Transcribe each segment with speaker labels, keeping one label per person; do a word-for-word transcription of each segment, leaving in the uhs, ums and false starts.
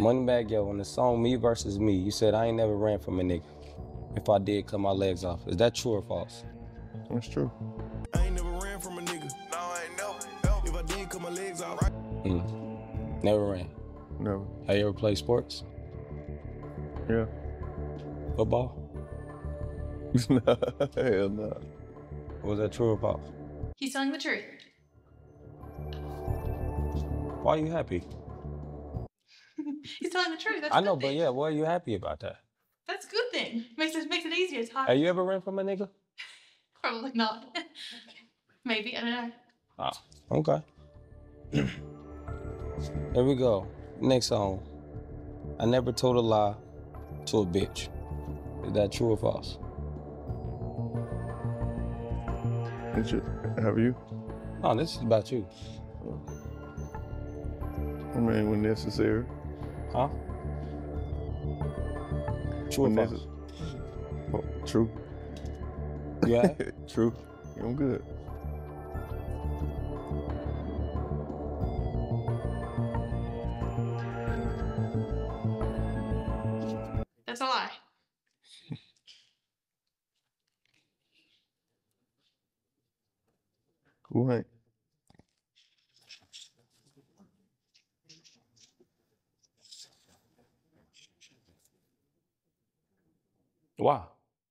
Speaker 1: Moneybagg Yo, on the song Me Versus Me, you said I ain't never ran from a nigga. If I did, cut my legs off. Is that true or false?
Speaker 2: That's true.
Speaker 3: I ain't never ran from a nigga. No, I ain't never. never. If I did, cut my legs off.
Speaker 1: Mm. Never ran.
Speaker 2: Never.
Speaker 1: Have you ever played sports?
Speaker 2: Yeah.
Speaker 1: Football?
Speaker 2: Hell no.
Speaker 1: Was that true or false?
Speaker 4: He's telling the truth.
Speaker 1: Why are you happy?
Speaker 4: He's telling the truth. That's
Speaker 1: I
Speaker 4: a
Speaker 1: know,
Speaker 4: good
Speaker 1: but
Speaker 4: thing.
Speaker 1: yeah, why are you happy about that?
Speaker 4: That's a good thing. Makes it makes it easier. It's hard.
Speaker 1: Have you ever ran from a nigga?
Speaker 4: Probably not. Maybe, I don't know.
Speaker 1: Ah, okay. Here we go. Next song. I never told a lie to a bitch. Is that true or false?
Speaker 2: Did you, have you?
Speaker 1: Oh, this is about you.
Speaker 2: I mean, when necessary.
Speaker 1: Huh? True
Speaker 2: When
Speaker 1: or false?
Speaker 2: necess- oh, true.
Speaker 1: Yeah.
Speaker 2: True. I'm good.
Speaker 4: That's a lie.
Speaker 2: Who ain't?
Speaker 1: Why?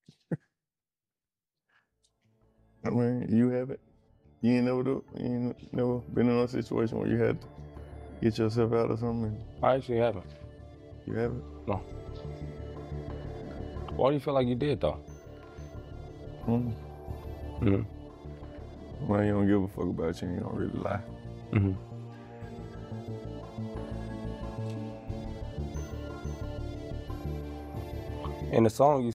Speaker 2: I mean, you have it. You ain't never do. You ain't never been in a situation where you had to get yourself out of something.
Speaker 1: I actually haven't.
Speaker 2: You have it.
Speaker 1: No. Why do you feel like you did, though?
Speaker 2: Mm.
Speaker 1: Mm-hmm.
Speaker 2: Well, you don't give a fuck about you. You don't really lie.
Speaker 1: Mm-hmm. In the song, you